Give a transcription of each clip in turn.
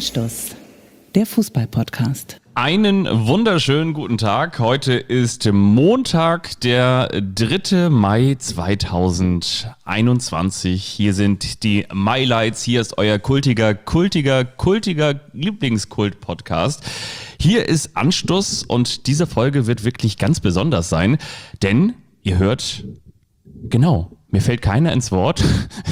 Anstoß, der Fußball-Podcast. Einen wunderschönen guten Tag. Heute ist Montag, der 3. Mai 2021. Hier sind die Mailights. Hier ist euer kultiger Lieblingskult-Podcast. Hier ist Anstoß und diese Folge wird wirklich ganz besonders sein, denn ihr hört, genau, mir fällt keiner ins Wort.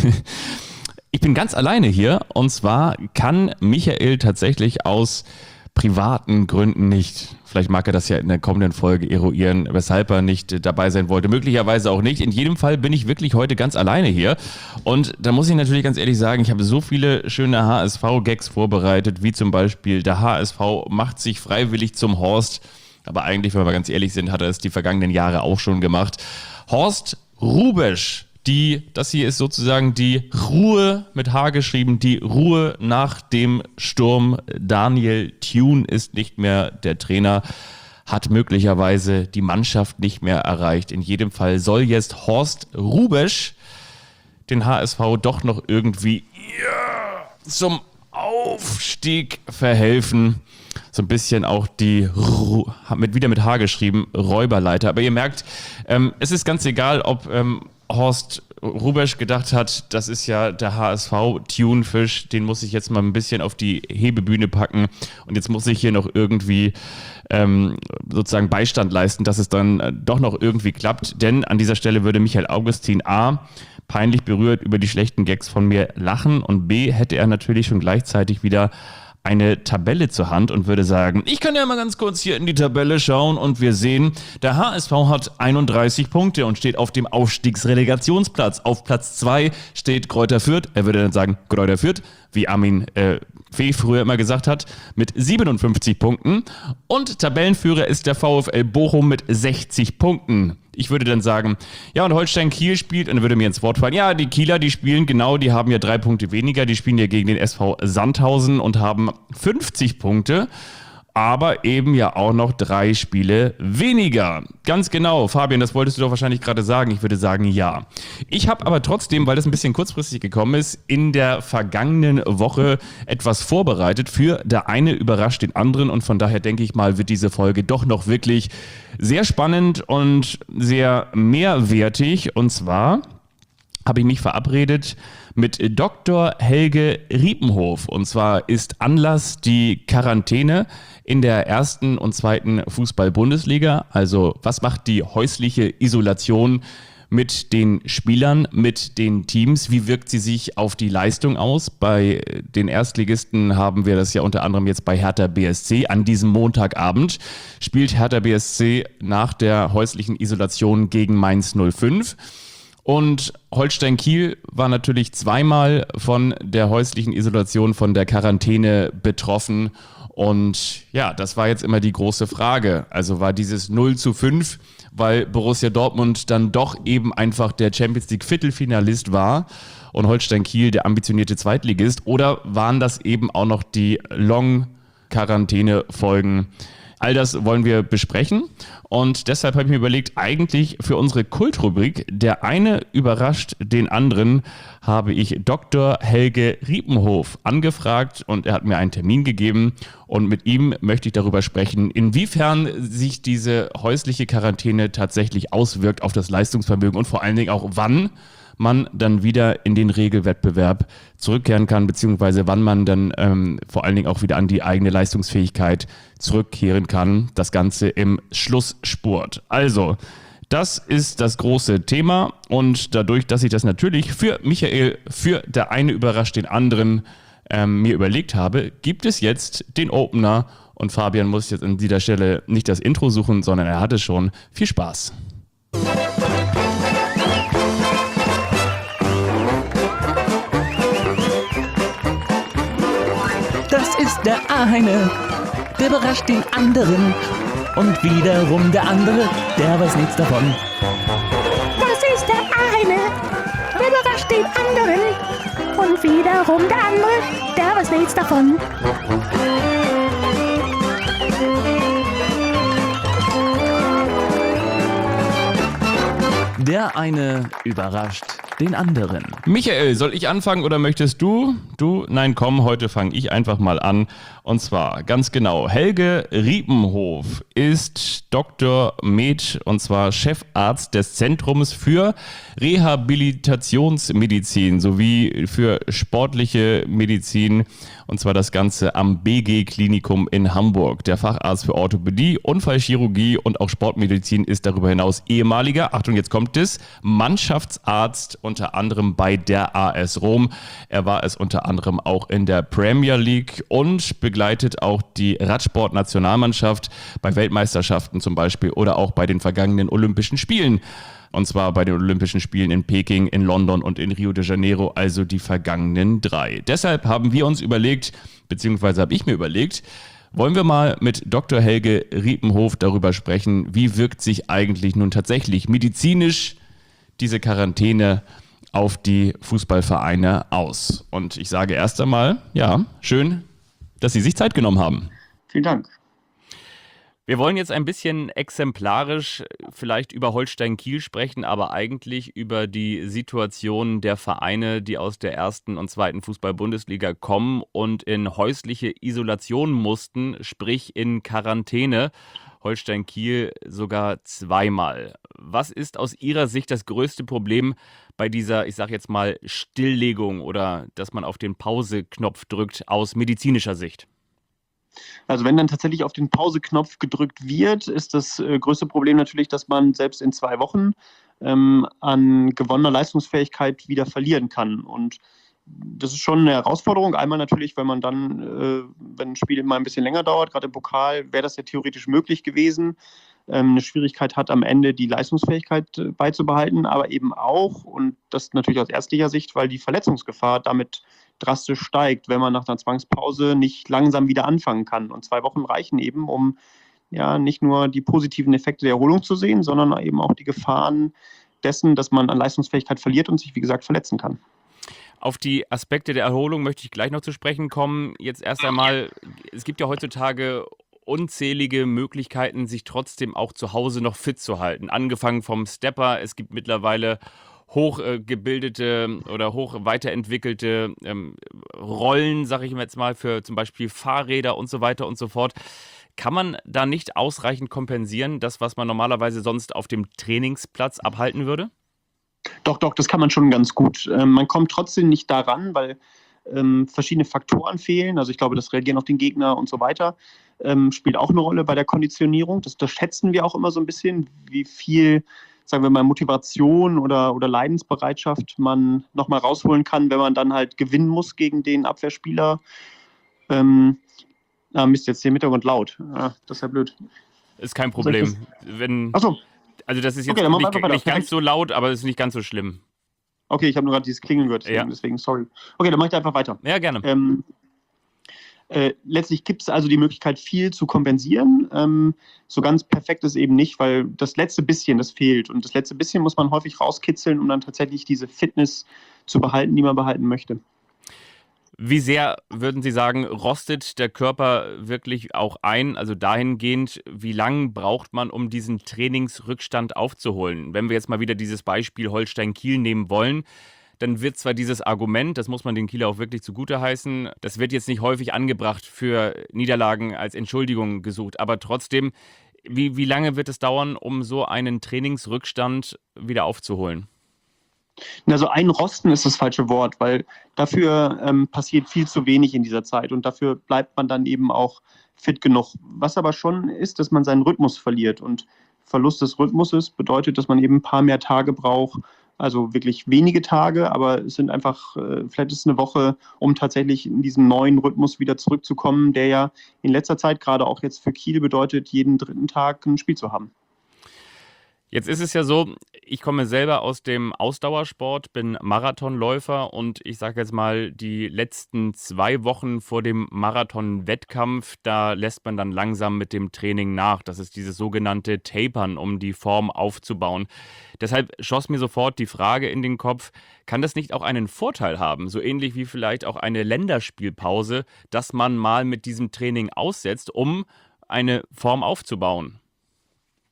Ich bin ganz alleine hier und zwar kann Michael tatsächlich aus privaten Gründen nicht. Vielleicht mag er das ja in der kommenden Folge eruieren, weshalb er nicht dabei sein wollte. Möglicherweise auch nicht. In jedem Fall bin ich wirklich heute ganz alleine hier. Und da muss ich natürlich ganz ehrlich sagen, ich habe so viele schöne HSV-Gags vorbereitet, wie zum Beispiel der HSV macht sich freiwillig zum Horst. Aber eigentlich, wenn wir ganz ehrlich sind, hat er es die vergangenen Jahre auch schon gemacht. Horst Hrubesch. Das hier ist sozusagen die Ruhe mit H geschrieben, die Ruhe nach dem Sturm. Daniel Thune ist nicht mehr der Trainer, hat möglicherweise die Mannschaft nicht mehr erreicht. In jedem Fall soll jetzt Horst Hrubesch den HSV doch noch irgendwie zum Aufstieg verhelfen. So ein bisschen auch wieder mit H geschrieben, Räuberleiter. Aber ihr merkt, es ist ganz egal, ob Horst Hrubesch gedacht hat, das ist ja der HSV-Thunfisch, den muss ich jetzt mal ein bisschen auf die Hebebühne packen und jetzt muss ich hier noch irgendwie sozusagen Beistand leisten, dass es dann doch noch irgendwie klappt, denn an dieser Stelle würde Michael Augustin A. peinlich berührt über die schlechten Gags von mir lachen und B. hätte er natürlich schon gleichzeitig wieder eine Tabelle zur Hand und würde sagen, ich kann ja mal ganz kurz hier in die Tabelle schauen und wir sehen, der HSV hat 31 Punkte und steht auf dem Aufstiegsrelegationsplatz. Auf Platz 2 steht Greuther Fürth, er würde dann sagen Greuther Fürth, wie Armin Fee früher immer gesagt hat, mit 57 Punkten und Tabellenführer ist der VfL Bochum mit 60 Punkten. Ich würde dann sagen, ja, und Holstein Kiel spielt, und dann würde mir ins Wort fallen, ja, die Kieler, die spielen genau, die haben ja 3 Punkte weniger, die spielen ja gegen den SV Sandhausen und haben 50 Punkte, aber eben ja auch noch 3 Spiele weniger. Ganz genau, Fabian, das wolltest du doch wahrscheinlich gerade sagen. Ich würde sagen, ja. Ich habe aber trotzdem, weil das ein bisschen kurzfristig gekommen ist, in der vergangenen Woche etwas vorbereitet für der eine überrascht den anderen und von daher denke ich mal, wird diese Folge doch noch wirklich sehr spannend und sehr mehrwertig und zwar habe ich mich verabredet mit Dr. Helge Riepenhof. Und zwar ist Anlass die Quarantäne in der 1. und 2. Fußball-Bundesliga. Also was macht die häusliche Isolation mit den Spielern, mit den Teams? Wie wirkt sie sich auf die Leistung aus? Bei den Erstligisten haben wir das ja unter anderem jetzt bei Hertha BSC. An diesem Montagabend spielt Hertha BSC nach der häuslichen Isolation gegen Mainz 05. Und Holstein Kiel war natürlich zweimal von der häuslichen Isolation, von der Quarantäne betroffen. Und ja, das war jetzt immer die große Frage. Also war dieses 0:5, weil Borussia Dortmund dann doch eben einfach der Champions League Viertelfinalist war und Holstein Kiel der ambitionierte Zweitligist? Oder waren das eben auch noch die Long-Quarantäne-Folgen? All das wollen wir besprechen und deshalb habe ich mir überlegt, eigentlich für unsere Kultrubrik, der eine überrascht den anderen, habe ich Dr. Helge Riepenhof angefragt und er hat mir einen Termin gegeben und mit ihm möchte ich darüber sprechen, inwiefern sich diese häusliche Quarantäne tatsächlich auswirkt auf das Leistungsvermögen und vor allen Dingen auch wann man dann wieder in den Regelwettbewerb zurückkehren kann, beziehungsweise wann man dann vor allen Dingen auch wieder an die eigene Leistungsfähigkeit zurückkehren kann. Das Ganze im Schlussspurt. Also, das ist das große Thema und dadurch, dass ich das natürlich für Michael, für der eine überrascht den anderen mir überlegt habe, gibt es jetzt den Opener und Fabian muss jetzt an dieser Stelle nicht das Intro suchen, sondern er hat es schon. Viel Spaß. Das ist der eine, der überrascht den anderen. Und wiederum der andere, der weiß nichts davon. Das ist der eine, der überrascht den anderen. Und wiederum der andere, der weiß nichts davon. Der eine überrascht den anderen. Michael, soll ich anfangen oder möchtest du? Du? Nein, komm, heute fange ich einfach mal an. Und zwar ganz genau, Helge Riepenhof ist Dr. Med und zwar Chefarzt des Zentrums für Rehabilitationsmedizin sowie für sportliche Medizin und zwar das Ganze am BG-Klinikum in Hamburg. Der Facharzt für Orthopädie, Unfallchirurgie und auch Sportmedizin ist darüber hinaus ehemaliger, Achtung, jetzt kommt es, Mannschaftsarzt unter anderem bei der AS Rom. Er war es unter anderem auch in der Premier League und begleitet auch die Radsport-Nationalmannschaft bei Weltmeisterschaften zum Beispiel oder auch bei den vergangenen Olympischen Spielen. Und zwar bei den Olympischen Spielen in Peking, in London und in Rio de Janeiro, also die vergangenen 3. Deshalb haben wir uns überlegt, beziehungsweise habe ich mir überlegt, wollen wir mal mit Dr. Helge Riepenhof darüber sprechen, wie wirkt sich eigentlich nun tatsächlich medizinisch diese Quarantäne auf die Fußballvereine aus. Und ich sage erst einmal, ja, schön, dass Sie sich Zeit genommen haben. Vielen Dank. Wir wollen jetzt ein bisschen exemplarisch vielleicht über Holstein-Kiel sprechen, aber eigentlich über die Situation der Vereine, die aus der 1. und 2. Fußball-Bundesliga kommen und in häusliche Isolation mussten, sprich in Quarantäne. Holstein-Kiel sogar zweimal. Was ist aus Ihrer Sicht das größte Problem bei dieser, ich sage jetzt mal, Stilllegung oder dass man auf den Pause-Knopf drückt aus medizinischer Sicht? Also wenn dann tatsächlich auf den Pause-Knopf gedrückt wird, ist das größte Problem natürlich, dass man selbst in 2 Wochen an gewonnener Leistungsfähigkeit wieder verlieren kann. Und das ist schon eine Herausforderung. Einmal natürlich, weil man dann, wenn ein Spiel mal ein bisschen länger dauert, gerade im Pokal, wäre das ja theoretisch möglich gewesen, eine Schwierigkeit hat, am Ende die Leistungsfähigkeit beizubehalten, aber eben auch, und das natürlich aus ärztlicher Sicht, weil die Verletzungsgefahr damit drastisch steigt, wenn man nach einer Zwangspause nicht langsam wieder anfangen kann. Und 2 Wochen reichen eben, um ja nicht nur die positiven Effekte der Erholung zu sehen, sondern eben auch die Gefahren dessen, dass man an Leistungsfähigkeit verliert und sich, wie gesagt, verletzen kann. Auf die Aspekte der Erholung möchte ich gleich noch zu sprechen kommen. Jetzt erst einmal, es gibt ja heutzutage unzählige Möglichkeiten, sich trotzdem auch zu Hause noch fit zu halten. Angefangen vom Stepper, es gibt mittlerweile hochgebildete oder hoch weiterentwickelte Rollen, sage ich jetzt mal, für zum Beispiel Fahrräder und so weiter und so fort. Kann man da nicht ausreichend kompensieren, das, was man normalerweise sonst auf dem Trainingsplatz abhalten würde? Doch, das kann man schon ganz gut. Man kommt trotzdem nicht daran, weil verschiedene Faktoren fehlen. Also ich glaube, das Reagieren auf den Gegner und so weiter spielt auch eine Rolle bei der Konditionierung. Das schätzen wir auch immer so ein bisschen, wie viel, sagen wir mal, Motivation oder Leidensbereitschaft man nochmal rausholen kann, wenn man dann halt gewinnen muss gegen den Abwehrspieler. Mist, jetzt hier im Hintergrund laut. Das ist ja blöd. Ist kein Problem. Achso. Also das ist jetzt okay, nicht ganz so laut, aber es ist nicht ganz so schlimm. Okay, ich habe nur gerade dieses Klingeln gehört, deswegen sorry. Okay, dann mache ich einfach weiter. Ja, gerne. Letztlich gibt es also die Möglichkeit, viel zu kompensieren. So ganz perfekt ist eben nicht, weil das letzte bisschen, das fehlt. Und das letzte bisschen muss man häufig rauskitzeln, um dann tatsächlich diese Fitness zu behalten, die man behalten möchte. Wie sehr, würden Sie sagen, rostet der Körper wirklich auch ein? Also dahingehend, wie lange braucht man, um diesen Trainingsrückstand aufzuholen? Wenn wir jetzt mal wieder dieses Beispiel Holstein-Kiel nehmen wollen, dann wird zwar dieses Argument, das muss man den Kieler auch wirklich zugute heißen, das wird jetzt nicht häufig angebracht für Niederlagen als Entschuldigung gesucht, aber trotzdem, wie lange wird es dauern, um so einen Trainingsrückstand wieder aufzuholen? Also einrosten ist das falsche Wort, weil dafür passiert viel zu wenig in dieser Zeit und dafür bleibt man dann eben auch fit genug. Was aber schon ist, dass man seinen Rhythmus verliert und Verlust des Rhythmuses bedeutet, dass man eben ein paar mehr Tage braucht, also wirklich wenige Tage, aber es sind einfach, vielleicht ist es eine Woche, um tatsächlich in diesen neuen Rhythmus wieder zurückzukommen, der ja in letzter Zeit gerade auch jetzt für Kiel bedeutet, jeden 3. Tag ein Spiel zu haben. Jetzt ist es ja so, ich komme selber aus dem Ausdauersport, bin Marathonläufer und ich sage jetzt mal, die letzten 2 Wochen vor dem Marathon-Wettkampf, da lässt man dann langsam mit dem Training nach. Das ist dieses sogenannte Tapern, um die Form aufzubauen. Deshalb schoss mir sofort die Frage in den Kopf, kann das nicht auch einen Vorteil haben, so ähnlich wie vielleicht auch eine Länderspielpause, dass man mal mit diesem Training aussetzt, um eine Form aufzubauen?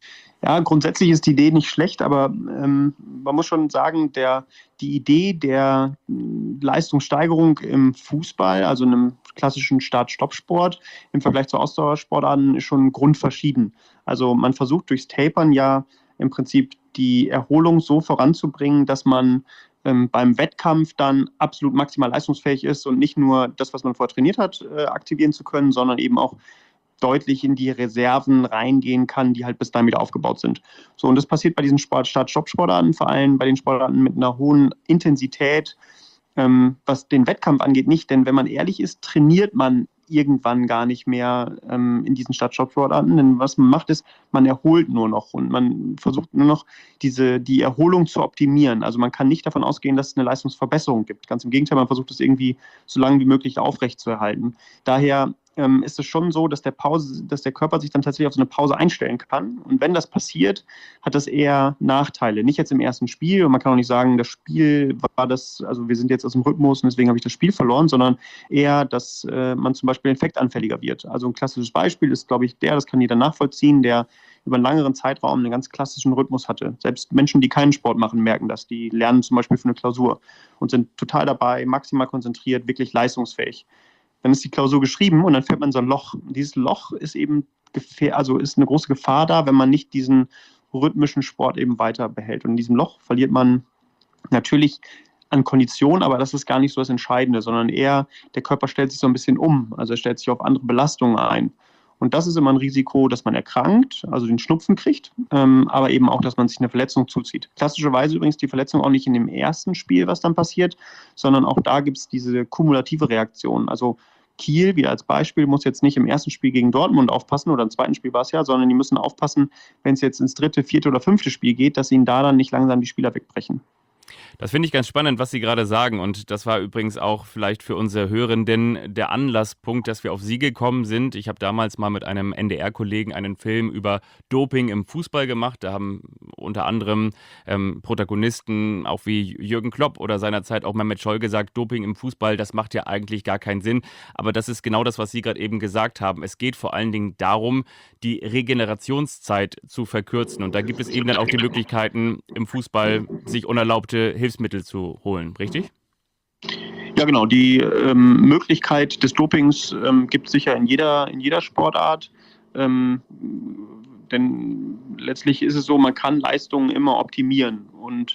Ja, grundsätzlich ist die Idee nicht schlecht, aber man muss schon sagen, die Idee der Leistungssteigerung im Fußball, also in einem klassischen Start-Stopp-Sport im Vergleich zu Ausdauersportarten, ist schon grundverschieden. Also man versucht durchs Tapern ja im Prinzip die Erholung so voranzubringen, dass man beim Wettkampf dann absolut maximal leistungsfähig ist und nicht nur das, was man vorher trainiert hat, aktivieren zu können, sondern eben auch deutlich in die Reserven reingehen kann, die halt bis dahin wieder aufgebaut sind. So, und das passiert bei diesen Start-Stopp-Sportarten, vor allem bei den Sportarten mit einer hohen Intensität, was den Wettkampf angeht, nicht. Denn wenn man ehrlich ist, trainiert man irgendwann gar nicht mehr in diesen Start-Stopp-Sportarten. Denn was man macht, ist, man erholt nur noch und man versucht nur noch die Erholung zu optimieren. Also man kann nicht davon ausgehen, dass es eine Leistungsverbesserung gibt. Ganz im Gegenteil, man versucht es irgendwie so lange wie möglich aufrechtzuerhalten. Daher ist es schon so, dass der Körper sich dann tatsächlich auf so eine Pause einstellen kann. Und wenn das passiert, hat das eher Nachteile. Nicht jetzt im ersten Spiel. Und man kann auch nicht sagen, das Spiel war das, also wir sind jetzt aus dem Rhythmus und deswegen habe ich das Spiel verloren, sondern eher, dass man zum Beispiel infektanfälliger wird. Also ein klassisches Beispiel ist, glaube ich, das kann jeder nachvollziehen, der über einen längeren Zeitraum einen ganz klassischen Rhythmus hatte. Selbst Menschen, die keinen Sport machen, merken das. Die lernen zum Beispiel für eine Klausur und sind total dabei, maximal konzentriert, wirklich leistungsfähig. Dann ist die Klausur geschrieben und dann fällt man in so ein Loch. Dieses Loch ist eben ist eine große Gefahr da, wenn man nicht diesen rhythmischen Sport eben weiter behält. Und in diesem Loch verliert man natürlich an Kondition, aber das ist gar nicht so das Entscheidende, sondern eher der Körper stellt sich so ein bisschen um. Also er stellt sich auf andere Belastungen ein. Und das ist immer ein Risiko, dass man erkrankt, also den Schnupfen kriegt, aber eben auch, dass man sich eine Verletzung zuzieht. Klassischerweise übrigens die Verletzung auch nicht in dem ersten Spiel, was dann passiert, sondern auch da gibt es diese kumulative Reaktion. Also Kiel, wieder als Beispiel, muss jetzt nicht im ersten Spiel gegen Dortmund aufpassen, oder im zweiten Spiel war es ja, sondern die müssen aufpassen, wenn es jetzt ins dritte, vierte oder fünfte Spiel geht, dass ihnen da dann nicht langsam die Spieler wegbrechen. Das finde ich ganz spannend, was Sie gerade sagen. Und das war übrigens auch vielleicht für unsere Hörenden der Anlasspunkt, dass wir auf Sie gekommen sind. Ich habe damals mal mit einem NDR-Kollegen einen Film über Doping im Fußball gemacht. Da haben unter anderem Protagonisten auch wie Jürgen Klopp oder seinerzeit auch Mehmet Scholl gesagt, Doping im Fußball, das macht ja eigentlich gar keinen Sinn. Aber das ist genau das, was Sie gerade eben gesagt haben. Es geht vor allen Dingen darum, die Regenerationszeit zu verkürzen. Und da gibt es eben dann auch die Möglichkeiten, im Fußball sich unerlaubte Hilfsmittel zu holen, richtig? Ja, genau. Die Möglichkeit des Dopings gibt es sicher in jeder Sportart. Denn letztlich ist es so, man kann Leistungen immer optimieren. Und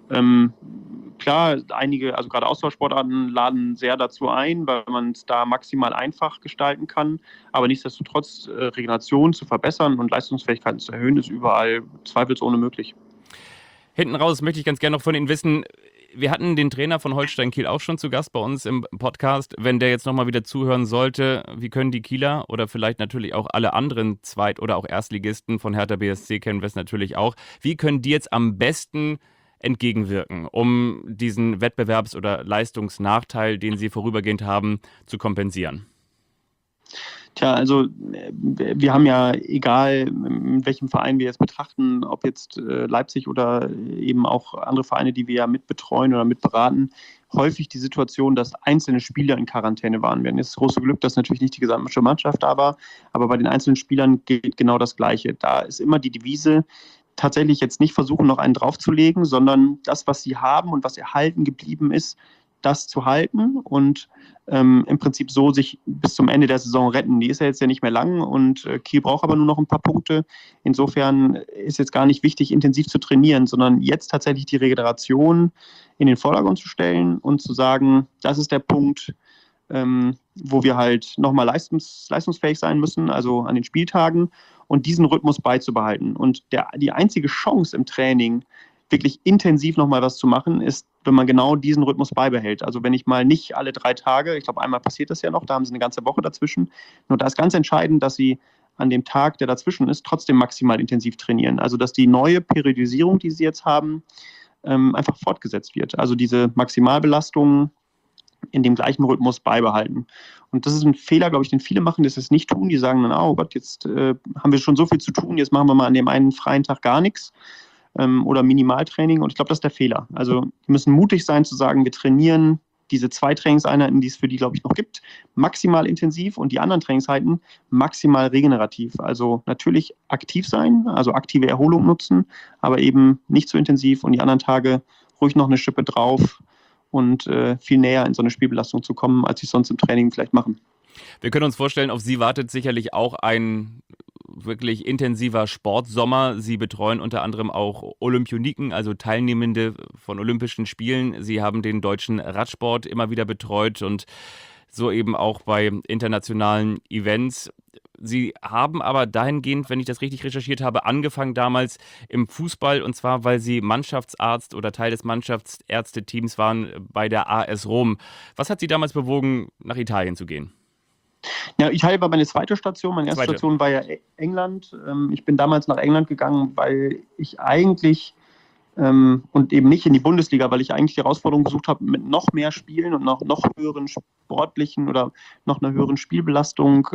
klar, einige, also gerade Ausdauersportarten laden sehr dazu ein, weil man es da maximal einfach gestalten kann. Aber nichtsdestotrotz, Regeneration zu verbessern und Leistungsfähigkeiten zu erhöhen, ist überall zweifelsohne möglich. Hinten raus möchte ich ganz gerne noch von Ihnen wissen, wir hatten den Trainer von Holstein Kiel auch schon zu Gast bei uns im Podcast. Wenn der jetzt nochmal wieder zuhören sollte, wie können die Kieler oder vielleicht natürlich auch alle anderen Zweit- oder auch Erstligisten von Hertha BSC, kennen wir es natürlich auch, wie können die jetzt am besten entgegenwirken, um diesen Wettbewerbs- oder Leistungsnachteil, den sie vorübergehend haben, zu kompensieren? Tja, also wir haben ja, egal in welchem Verein wir jetzt betrachten, ob jetzt Leipzig oder eben auch andere Vereine, die wir ja mitbetreuen oder mitberaten, häufig die Situation, dass einzelne Spieler in Quarantäne waren. Wir hatten jetzt das große Glück, dass natürlich nicht die gesamte Mannschaft da war, aber bei den einzelnen Spielern gilt genau das Gleiche. Da ist immer die Devise, tatsächlich jetzt nicht versuchen, noch einen draufzulegen, sondern das, was sie haben und was erhalten geblieben ist, das zu halten und im Prinzip so sich bis zum Ende der Saison retten. Die ist ja jetzt ja nicht mehr lang und Kiel braucht aber nur noch ein paar Punkte. Insofern ist jetzt gar nicht wichtig, intensiv zu trainieren, sondern jetzt tatsächlich die Regeneration in den Vordergrund zu stellen und zu sagen, das ist der Punkt, wo wir halt nochmal leistungsfähig sein müssen, also an den Spieltagen, und diesen Rhythmus beizubehalten. Und die einzige Chance im Training, wirklich intensiv nochmal was zu machen, ist, wenn man genau diesen Rhythmus beibehält. Also wenn ich mal nicht alle 3 Tage, ich glaube einmal passiert das ja noch, da haben sie eine ganze Woche dazwischen, nur da ist ganz entscheidend, dass sie an dem Tag, der dazwischen ist, trotzdem maximal intensiv trainieren. Also dass die neue Periodisierung, die sie jetzt haben, einfach fortgesetzt wird. Also diese Maximalbelastung in dem gleichen Rhythmus beibehalten. Und das ist ein Fehler, glaube ich, den viele machen, dass sie es nicht tun. Die sagen dann, oh Gott, jetzt haben wir schon so viel zu tun, jetzt machen wir mal an dem einen freien Tag gar nichts. Oder Minimaltraining, und ich glaube, das ist der Fehler. Also wir müssen mutig sein zu sagen, wir trainieren diese 2 Trainingseinheiten, die es für die, glaube ich, noch gibt, maximal intensiv und die anderen Trainingseinheiten maximal regenerativ. Also natürlich aktiv sein, also aktive Erholung nutzen, aber eben nicht so intensiv und die anderen Tage ruhig noch eine Schippe drauf und viel näher in so eine Spielbelastung zu kommen, als sie sonst im Training vielleicht machen. Wir können uns vorstellen, auf Sie wartet sicherlich auch ein wirklich intensiver Sportsommer. Sie betreuen unter anderem auch Olympioniken, also Teilnehmende von Olympischen Spielen. Sie haben den deutschen Radsport immer wieder betreut und so eben auch bei internationalen Events. Sie haben aber dahingehend, wenn ich das richtig recherchiert habe, angefangen damals im Fußball, und zwar, weil Sie Mannschaftsarzt oder Teil des Mannschaftsärzteteams waren bei der AS Rom. Was hat Sie damals bewogen, nach Italien zu gehen? Ja, Italien war meine zweite Station. Meine erste Station war ja England. Ich bin damals nach England gegangen, weil ich eigentlich und eben nicht in die Bundesliga, weil ich eigentlich die Herausforderung gesucht habe, mit noch mehr Spielen und noch höheren sportlichen oder noch einer höheren Spielbelastung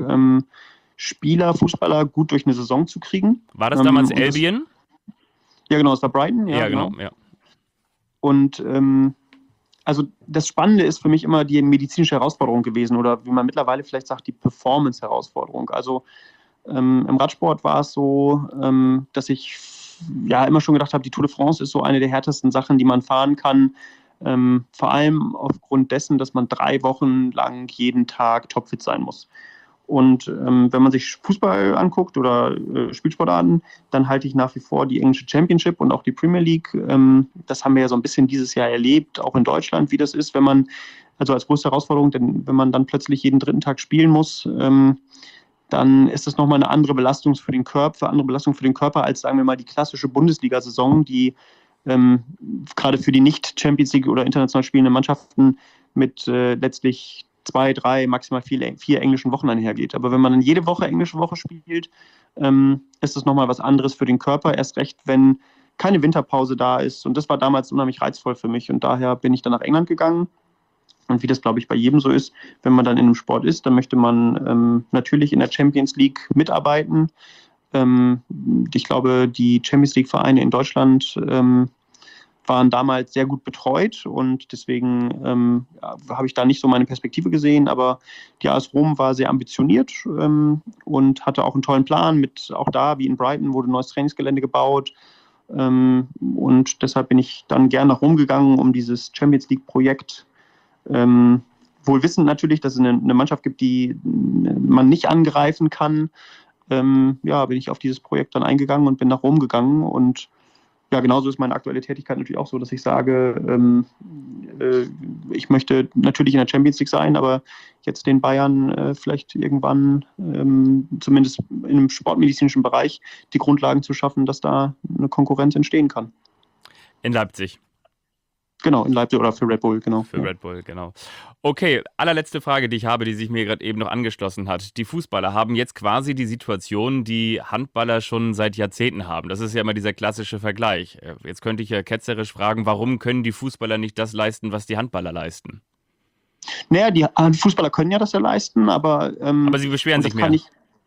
Fußballer gut durch eine Saison zu kriegen. War das damals Albion? Ja, genau, es war Brighton. Ja, genau. Ja. Und also das Spannende ist für mich immer die medizinische Herausforderung gewesen oder wie man mittlerweile vielleicht sagt, die Performance-Herausforderung. Also im Radsport war es so, dass ich ja immer schon gedacht habe, die Tour de France ist so eine der härtesten Sachen, die man fahren kann. Vor allem aufgrund dessen, dass man 3 Wochen lang jeden Tag topfit sein muss. Und wenn man sich Fußball anguckt oder Spielsportarten, dann halte ich nach wie vor die englische Championship und auch die Premier League. Das haben wir ja so ein bisschen dieses Jahr erlebt, auch in Deutschland, wie das ist, wenn man, also als größte Herausforderung, denn wenn man dann plötzlich jeden 3. Tag spielen muss, dann ist das nochmal eine andere Belastung für den Körper, als, sagen wir mal, die klassische Bundesliga-Saison, die gerade für die nicht Champions League oder international spielenden Mannschaften mit letztlich 2, 3, maximal 4 englischen Wochen einhergeht. Aber wenn man dann jede Woche englische Woche spielt, ist das nochmal was anderes für den Körper. Erst recht, wenn keine Winterpause da ist. Und das war damals unheimlich reizvoll für mich. Und daher bin ich dann nach England gegangen. Und wie das, glaube ich, bei jedem so ist, wenn man dann in einem Sport ist, dann möchte man natürlich in der Champions League mitarbeiten. Ich glaube, die Champions League-Vereine in Deutschland waren damals sehr gut betreut und deswegen habe ich da nicht so meine Perspektive gesehen, aber die AS Rom war sehr ambitioniert und hatte auch einen tollen Plan mit, auch da wie in Brighton wurde ein neues Trainingsgelände gebaut und deshalb bin ich dann gern nach Rom gegangen, um dieses Champions League-Projekt wohl wissend natürlich, dass es eine Mannschaft gibt, die man nicht angreifen kann, bin ich auf dieses Projekt dann eingegangen und bin nach Rom gegangen und ja, genauso ist meine aktuelle Tätigkeit natürlich auch so, dass ich sage, ich möchte natürlich in der Champions League sein, aber jetzt den Bayern vielleicht irgendwann, zumindest im sportmedizinischen Bereich, die Grundlagen zu schaffen, dass da eine Konkurrenz entstehen kann. In Leipzig. Genau, in Leipzig oder für Red Bull, genau. Für Red Bull, genau. Okay, allerletzte Frage, die ich habe, die sich mir gerade eben noch angeschlossen hat. Die Fußballer haben jetzt quasi die Situation, die Handballer schon seit Jahrzehnten haben. Das ist ja immer dieser klassische Vergleich. Jetzt könnte ich ja ketzerisch fragen, warum können die Fußballer nicht das leisten, was die Handballer leisten? Naja, die Fußballer können ja das ja leisten, aber sie beschweren sich mehr.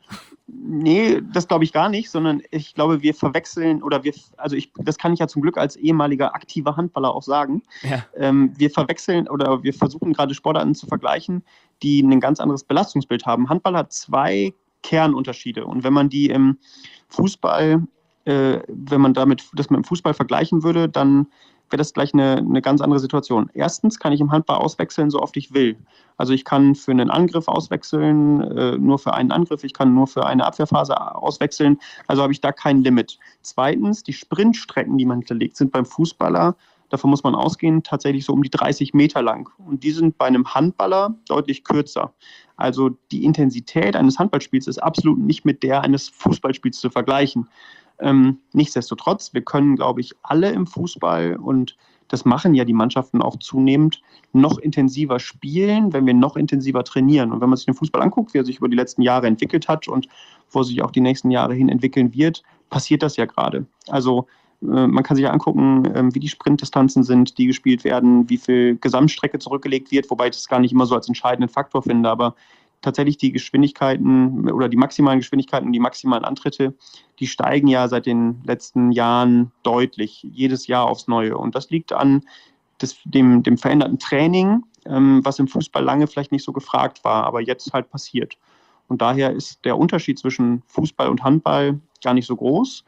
Nee, das glaube ich gar nicht, sondern ich glaube, wir verwechseln das kann ich ja zum Glück als ehemaliger aktiver Handballer auch sagen. Ja. Wir verwechseln oder wir versuchen gerade Sportarten zu vergleichen, die ein ganz anderes Belastungsbild haben. Handball hat 2 Kernunterschiede und wenn man die im Fußball, wenn man das mit dem Fußball vergleichen würde, dann wäre das gleich eine ganz andere Situation. Erstens kann ich im Handball auswechseln, so oft ich will. Also ich kann für einen Angriff auswechseln, nur für einen Angriff, ich kann nur für eine Abwehrphase auswechseln, also habe ich da kein Limit. Zweitens, die Sprintstrecken, die man hinterlegt, sind beim Fußballer, davon muss man ausgehen, tatsächlich so um die 30 Meter lang. Und die sind bei einem Handballer deutlich kürzer. Also die Intensität eines Handballspiels ist absolut nicht mit der eines Fußballspiels zu vergleichen. Nichtsdestotrotz, wir können, glaube ich, alle im Fußball, und das machen ja die Mannschaften auch zunehmend, noch intensiver spielen, wenn wir noch intensiver trainieren. Und wenn man sich den Fußball anguckt, wie er sich über die letzten Jahre entwickelt hat und wo er sich auch die nächsten Jahre hin entwickeln wird, passiert das ja gerade. Also man kann sich ja angucken, wie die Sprintdistanzen sind, die gespielt werden, wie viel Gesamtstrecke zurückgelegt wird, wobei ich das gar nicht immer so als entscheidenden Faktor finde, aber tatsächlich die Geschwindigkeiten oder die maximalen Geschwindigkeiten und die maximalen Antritte, die steigen ja seit den letzten Jahren deutlich, jedes Jahr aufs Neue. Und das liegt an dem veränderten Training, was im Fußball lange vielleicht nicht so gefragt war, aber jetzt halt passiert. Und daher ist der Unterschied zwischen Fußball und Handball gar nicht so groß,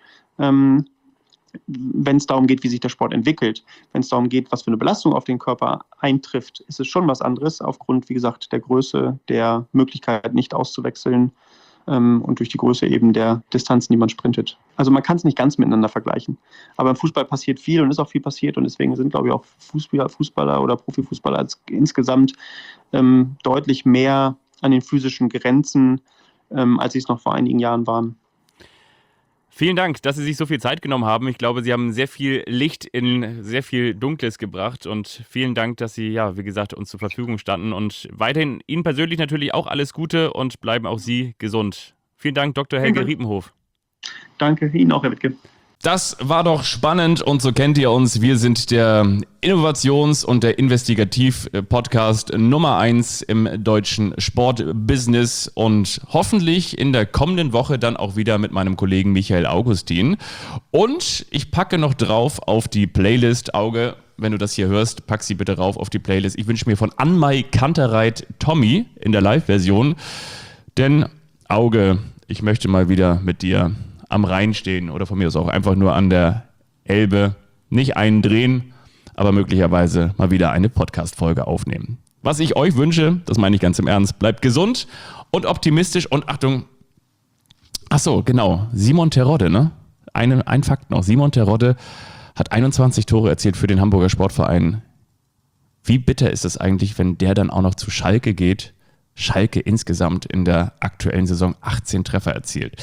wenn es darum geht, wie sich der Sport entwickelt. Wenn es darum geht, was für eine Belastung auf den Körper eintrifft, ist es schon was anderes, aufgrund, wie gesagt, der Größe, der Möglichkeit, nicht auszuwechseln und durch die Größe eben der Distanzen, die man sprintet. Also man kann es nicht ganz miteinander vergleichen. Aber im Fußball passiert viel und ist auch viel passiert und deswegen sind, glaube ich, auch Fußballer oder Profifußballer insgesamt deutlich mehr an den physischen Grenzen, als sie es noch vor einigen Jahren waren. Vielen Dank, dass Sie sich so viel Zeit genommen haben. Ich glaube, Sie haben sehr viel Licht in sehr viel Dunkles gebracht und vielen Dank, dass Sie, ja, wie gesagt, uns zur Verfügung standen und weiterhin Ihnen persönlich natürlich auch alles Gute und bleiben auch Sie gesund. Vielen Dank, Dr. Helge Riepenhof. Danke, Ihnen auch, Herr Wittke. Das war doch spannend und so kennt ihr uns. Wir sind der Innovations- und der Investigativ-Podcast Nummer 1 im deutschen Sportbusiness und hoffentlich in der kommenden Woche dann auch wieder mit meinem Kollegen Michael Augustin. Und ich packe noch drauf auf die Playlist, Auge, wenn du das hier hörst, pack sie bitte rauf auf die Playlist. Ich wünsche mir von Anmai Kantereit Tommy in der Live-Version, denn Auge, ich möchte mal wieder mit dir am Rhein stehen oder von mir aus auch einfach nur an der Elbe, nicht einen drehen, aber möglicherweise mal wieder eine Podcast-Folge aufnehmen. Was ich euch wünsche, das meine ich ganz im Ernst, bleibt gesund und optimistisch und Achtung, ach so, genau, Simon Terodde, ne? Ein Fakt noch, Simon Terodde hat 21 Tore erzielt für den Hamburger Sportverein. Wie bitter ist es eigentlich, wenn der dann auch noch zu Schalke geht? Schalke insgesamt in der aktuellen Saison 18 Treffer erzielt.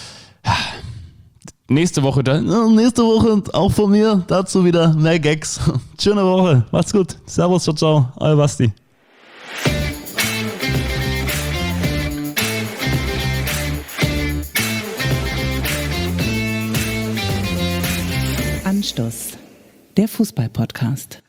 Nächste Woche auch von mir dazu wieder mehr Gags. Schöne Woche, macht's gut. Servus, ciao, ciao, euer Basti. Anstoß, der Fußball-Podcast.